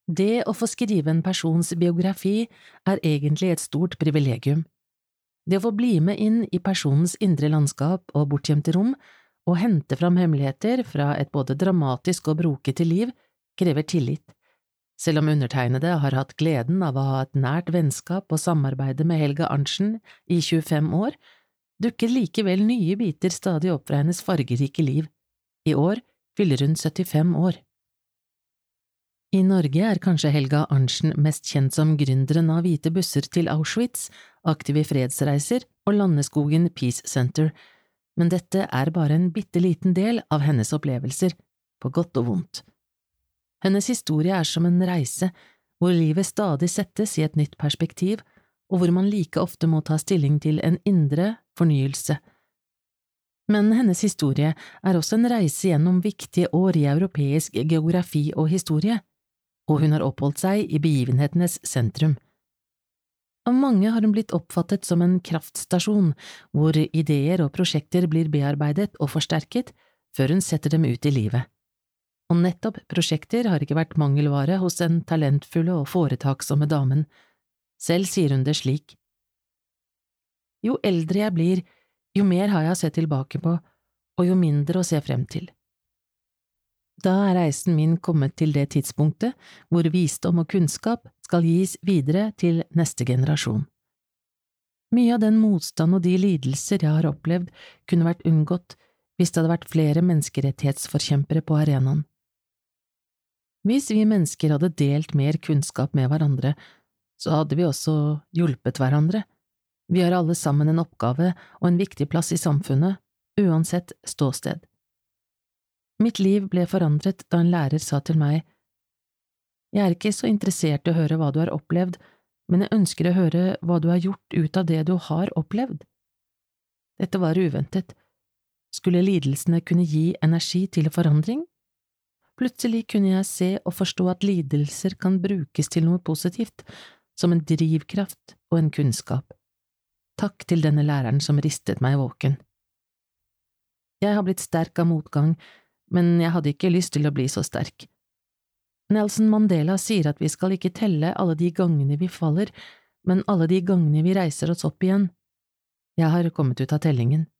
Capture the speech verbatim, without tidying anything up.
Det å få skrive en persons biografi er egentlig et stort privilegium. Det å få bli med inn i personens indre landskap og bortgjemte rom, og hente fram hemmeligheter fra et både dramatisk og brokete liv, krever tillit. Selv om undertegnede har hatt gleden av å ha et nært vennskap og samarbeide med Helga Arntzen i tjuefem år, dukker likevel nye biter stadig opp fra hennes fargerike liv. I år fyller hun syttifem år. I Norge er kanskje Helga Arntzen mest kjent som gründeren av hvite busser til Auschwitz, Aktive fredsreiser og Landeskogen Peace Center, men dette er bare en bitte liten del av hennes opplevelser, på godt og vondt. Hennes historie er som en reise, hvor livet stadig settes i et nytt perspektiv, og hvor man like ofte må ta stilling til en indre fornyelse. Men hennes historie er også en reise gjennom viktige år i europeisk geografi og historie, og hun har oppholdt seg i begivenhetenes sentrum. Av mange har hun blitt oppfattet som en kraftstasjon, hvor ideer og prosjekter blir bearbeidet og forsterket før hun setter dem ut i livet. Og nettopp prosjekter har ikke vært mangelvare hos den talentfulle og foretaksomme damen. Selv sier hun det slik: Jo eldre jeg blir, jo mer har jeg å se tilbake på, og jo mindre å se frem til. Da er reisen min kommet til det tidspunktet hvor visdom og kunnskap skal gis videre til neste generasjon. Mye av den motstand og de lidelser jeg har opplevd, kunne vært unngått hvis det hadde vært flere menneskerettighetsforkjempere på arenaen. Hvis vi mennesker hadde delt mer kunnskap med hverandre, så hadde vi også hjulpet hverandre. Vi har alle sammen en oppgave og en viktig plass i samfunnet, uansett ståsted. Mitt liv ble forandret da en lærer sa til meg: Jeg er ikke så interessert i å høre hva du har opplevd, men jeg ønsker å høre hva du har gjort ut av det du har opplevd. Dette var uventet. Skulle lidelsene kunne gi energi til forandring? Plutselig kunne jeg se og forstå at lidelser kan brukes til noe positivt, som en drivkraft og en kunnskap. Takk til denne læreren som ristet meg våken. Jeg har blitt sterk av motgang, men jeg hadde ikke lyst til å bli så sterk. Nelson Mandela sier at vi skal ikke telle alle de gangene vi faller, men alle de gangene vi reiser oss opp igjen. Jeg har kommet ut av tellingen.